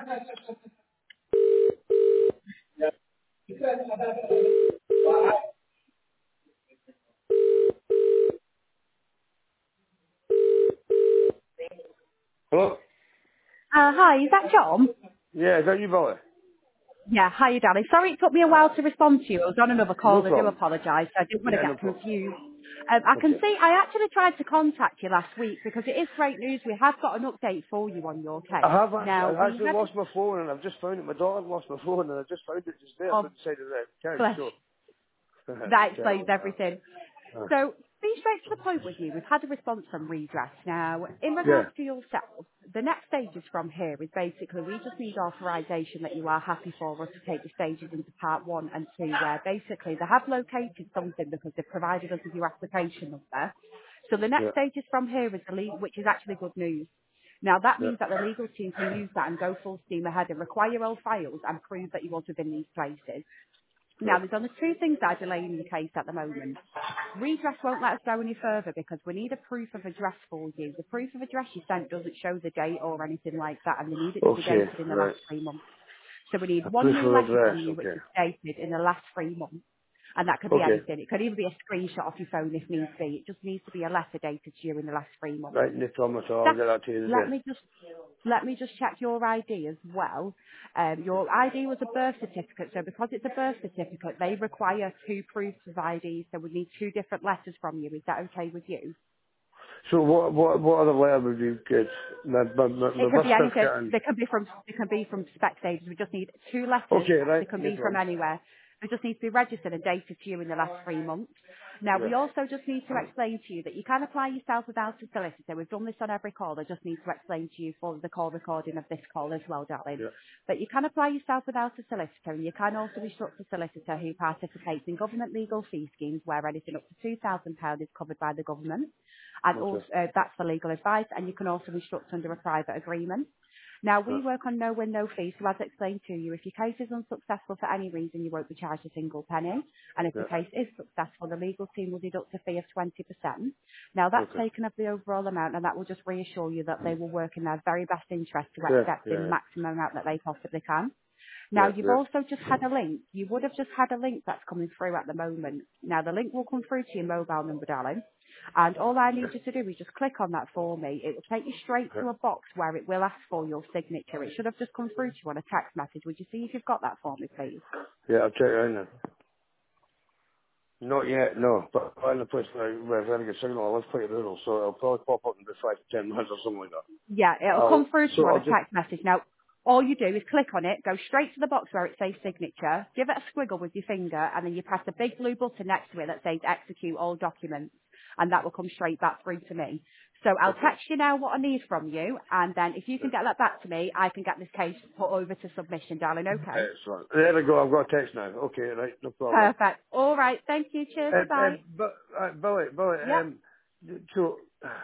Hello? Hi, is that John? Yeah, is that you, Billy? Yeah, hi, you darling. Sorry it took me a while to respond to you. I was on another No call. I do problem. apologise. I didn't want to Yeah, no get problem. confused. I can Okay. see I actually tried to contact you last week because it is great news. We have got an update for you on your I case. have actually, Now, I we actually had lost my phone and I've just found it. My daughter lost my phone and I just found it just there oh, by the side of the couch, bless. so. That Yeah. explains everything. So, be straight to the point with you. We've had a response from Redress. Now, in Yeah. regards to yourself, the next stages from here is basically we just need authorisation that you are happy for us to take the stages into part 1 and 2, where basically they have located something because they've provided us with your application number. So the Yeah. next stages from here is the legal, which is actually good news. Now that Yeah. means that the legal team can use that and go full steam ahead and require all files and prove that you was within these places. Now, Yeah. there's only two things that are delaying your case at the moment. Redress won't let us go any further because we need a proof of address for you. The proof of address you sent doesn't show the date or anything like that, and they need it to be Okay, dated in the right. last 3 months. So we need A one proof new of letter address, from you which okay. is dated in the last 3 months. And that could be Okay. anything. It could even be a screenshot off your phone if needs be. It just needs to be a letter dated to you in the last 3 months. Right, no problem at all. I'll That, get that to you let today. me just check your ID as well. Your ID was a birth certificate, so because it's a birth certificate, they require two proofs of ID, so we need two different letters from you. Is that okay with you? So what other letter would you get? My It could birth be anything. certificate and... They can be from spec stages. We just need two letters. Okay, They right, can no be from problem. anywhere. They just need to be registered and dated to you in the last 3 months. Now, Yeah. we also just need to explain to you that you can apply yourself without a solicitor. We've done this on every call. I just need to explain to you for the call recording of this call as well, darling. Yeah. But you can apply yourself without a solicitor, and you can also instruct a solicitor who participates in government legal fee schemes where anything up to £2,000 is covered by the government. And also, Okay. that's for legal advice, and you can also instruct under a private agreement. Now, Yeah. we work on no win, no fee, so as explained to you, if your case is unsuccessful for any reason, you won't be charged a single penny. And if Yeah. the case is successful, the legal team will deduct a fee of 20%. Now, that's Okay. taken of the overall amount, and that will just reassure you that they will work in their very best interest to Yeah. accept the Yeah. maximum amount that they possibly can. Now, Yeah. you've Yeah. also just had a link. You would have just had a link that's coming through at the moment. Now, the link will come through to your mobile number, darling. And all I need you to do is just click on that for me. It will take you straight Yeah. to a box where it will ask for your signature. It should have just come through to you on a text message. Would you see if you've got that for me, please? Yeah, I'll check it out now. Not yet, no. But I'm in a place where I've got a good signal. I live quite rural, so it'll probably pop up in about 5 to 10 minutes or something like that. Yeah, it'll come I'll, through to so you on I'll a just, text message. Now, all you do is click on it, go straight to the box where it says signature, give it a squiggle with your finger, and then you press the big blue button next to it that says execute all documents, and that will come straight back through to me. So I'll okay. text you now what I need from you, and then if you Yeah. can get that back to me, I can get this case put over to submission, darling, okay? Excellent. There we go, I've got a text now. Okay, right, no problem. Perfect. All right, thank you, cheers, bye-bye. But, Billy, Yep. so,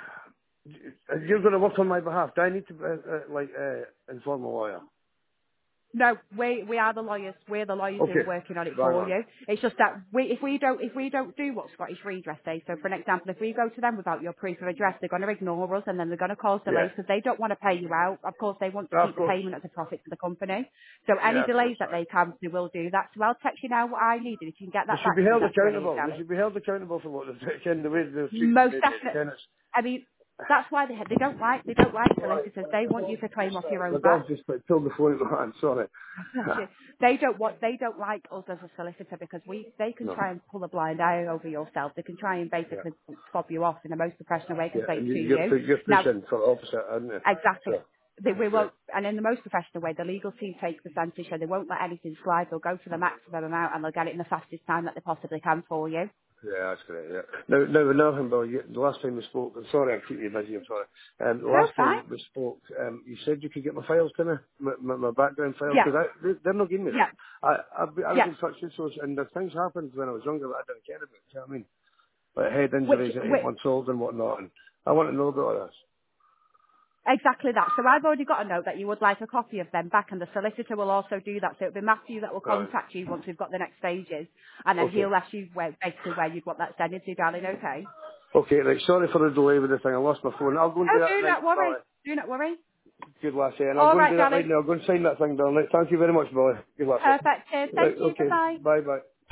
you're going to work on my behalf. Do I need to, inform a lawyer? No, we are the lawyers. We're the lawyers who are Okay, working on it right for on. you. It's just that if we don't do what Scottish Redress say, so for an example, if we go to them without your proof of address, they're going to ignore us and then they're going to cause Yeah. delays because they don't want to pay you out. Of course, they want to Of keep the course. payment as a profit to the company. So any Yeah, of course, delays that right. they can, they will do that. So I'll text you now what I need, and if you can get They that should be back to me, held that's brilliant, accountable. They darling. should be held accountable for what they've done, the way they're treating Most the definitely. tenants. I mean, that's why they don't like solicitors. They want you to claim off your My own back. dog just pulled the phone in my hand, sorry. They don't like us as a solicitor because they can No. try and pull a blind eye over yourself. They can try and Yeah. basically fob you off in the most professional way and Yeah, say and it to you're, you. you're Now, pushing for the opposite, aren't you? exactly. So, We that's great. won't, and in the most professional way, the legal team takes percentage, so they won't let anything slide. They'll go to the maximum amount and they'll get it in the fastest time that they possibly can for you. Yeah, that's great, yeah. Now another thing, Bill, the last time we spoke, I'm sorry I keep you busy, I'm sorry. The No, last fine. time we spoke, you said you could get my files to me, my background files, Yeah, because they're not giving me them. yeah, I was yeah. in touch with those, and the things happened when I was younger that I didn't care about, do you know what I mean? Like head injuries at 8 Which months old and whatnot, and I want to know about all this. Exactly that. So I've already got a note that you would like a copy of them back, and the solicitor will also do that. So it'll be Matthew that will Right. contact you once we've got the next stages, and then Okay. he'll ask you basically where you'd want that sending to, darling. Okay. Okay, right, sorry for the delay with the thing, I lost my phone. I'll go and do Oh, that do tonight, not worry. Billy. Do not worry. Good lass, yeah. And I'll All go and right, do that right darling. now. I'll go and sign that thing down. Right. Thank you very much, Billy. Good lass. Perfect. Cheers. Right, Thank you. okay. Bye-bye. Bye bye.